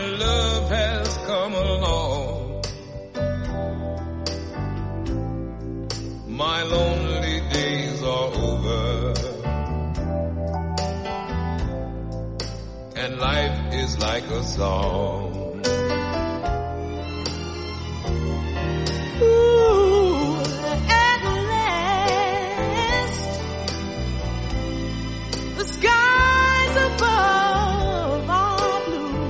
love has come along. My lonely days are over, and life is like a song. Ooh, at last, the skies above are blue.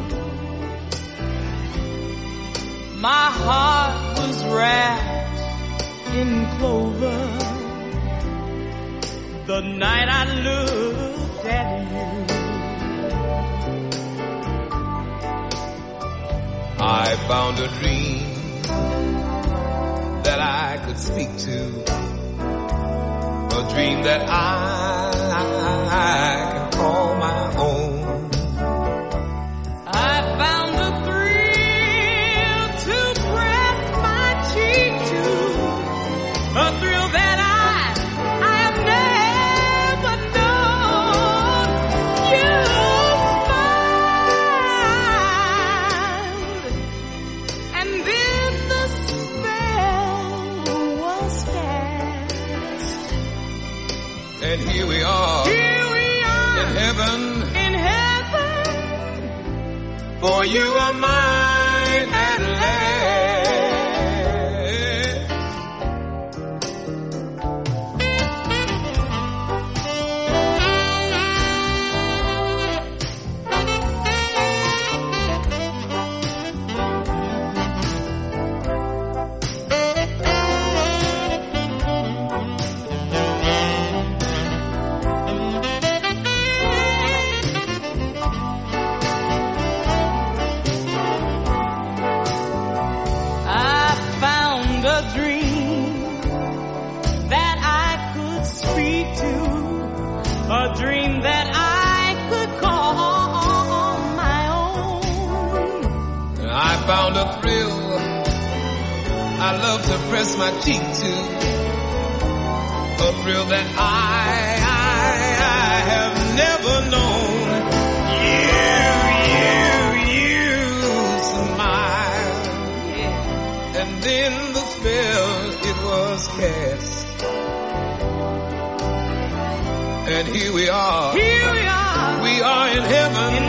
My heart was wrapped in clover the night I looked at you. I found a dream that I could speak to, a dream that I can call my own. I found a thrill to press my cheek to, a thrill that I have never known. You smiled, and then the spell was cast. And here we are, in heaven, for you are mine at last. A dream that I could call my own. I found a thrill I love to press my cheek to, a thrill that I have never known. You smile, and then the spell it was cast. And here we are, we are in heaven,